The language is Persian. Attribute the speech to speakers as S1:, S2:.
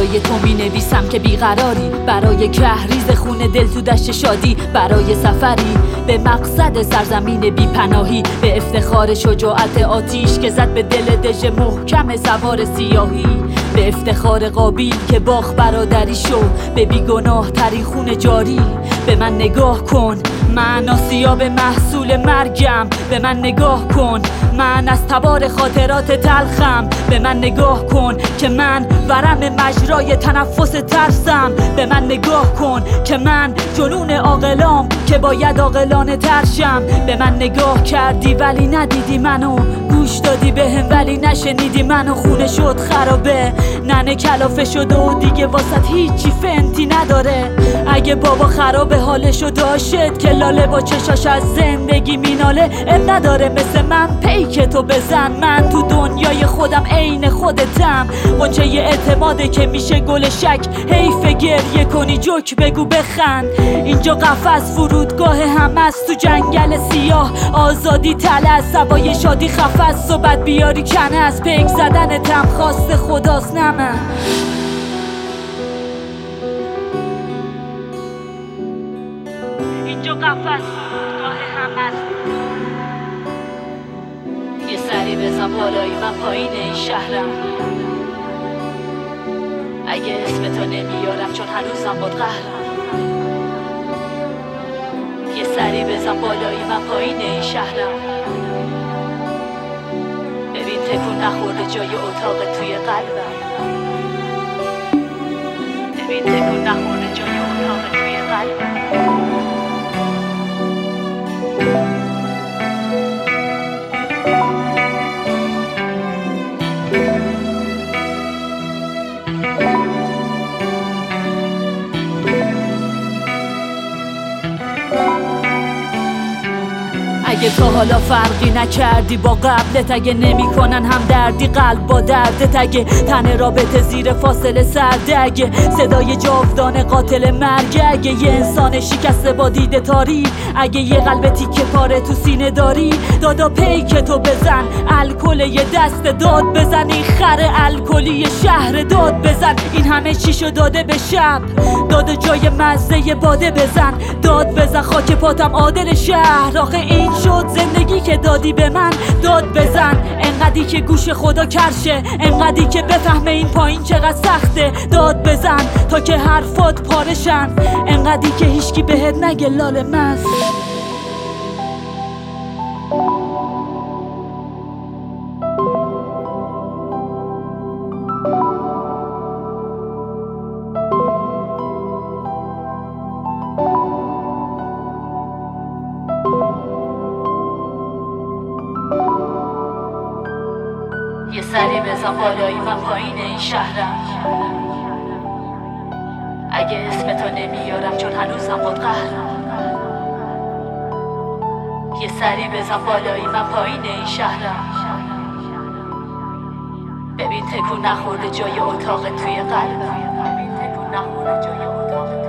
S1: برای تو می نویسم که بیقراری، برای کهریز خون دل تو دشت شادی، برای سفری به مقصد سرزمین بی پناهی، به افتخار شجاعت آتیش که زد به دل دژ محکم سوار سیاهی، به افتخار قابیل که باخت برادری شو به بیگناه ترین خون جاری. به من نگاه کن، من آسیاب محصول مرگم. به من نگاه کن، من از تبار خاطرات تلخم. به من نگاه کن که من ورم مجرای تنفس ترسم. به من نگاه کن که من جنون عاقلام که باید عاقلانه ترشم. به من نگاه کردی ولی ندیدی منو، گوش دادی بهم ولی نشنیدی منو. خونه شد خرابه، ننه کلافه شده و دیگه واسط هیچی فنتی نداره. اگه بابا خرابه حالشو داشت که لاله با چشاش از زندگی میناله، اب نداره مثل من پیک تو بزن. من تو دنیای خودم عین خودتم، قنچه اعتماده که میشه گل شک. حیف گریه کنی جوک بگو بخند. اینجا قفس فرودگاه هم است تو جنگل سیاه. آزادی تله سوای شادی خفست، صحبت بیاری کنه از پیک زدن تم خواست خداست نه من. اینجا قفس فرودگاه هم است. یه سری بزن بالایی من پایین این شهرم. اگه اسم تو نمیارم چون هنوزم باد قهرم. یه سری بزن بالایی من پایین این شهرم. ببین تکون نخورده جای اتاق توی قلبم. ببین تکون نخورده جای اتاق توی قلبم. اگه تا حالا فرقی نکردی با قبلت، اگه نمی کنن هم دردی قلب با دردت، اگه تن رابطه زیر فاصله سرده، اگه صدای جاودان قاتل مرگ، اگه یه انسان شکسته با دید تاری، اگه یه قلب تیکه پاره تو سینه داری، دادا پیک تو بزن. الکل یه دست داد بزن، این خر الکلی شهر داد بزن. این همه چیشو داده به شب، داده جای مزه باده بزن. داد بزن خاک پاتم عادل شهر. آخه این شد زندگی که دادی به من، داد بزن. انقدی که گوش خدا کرشه، انقدی که بفهمه این پایین چقدر سخته. داد بزن تا که حرفات پارشن، انقدی که هیچکی بهت نگه لاله مست. یه سری بزن بالایی من پایین این شهرم. اگه اسم تو نمیارم چون هنوزم باد قهرم. یه سری بزن بالایی من پایین این شهرم. ببین تکون نخورده جای اتاق توی قلبم. ببین تکون نخورده جای اتاق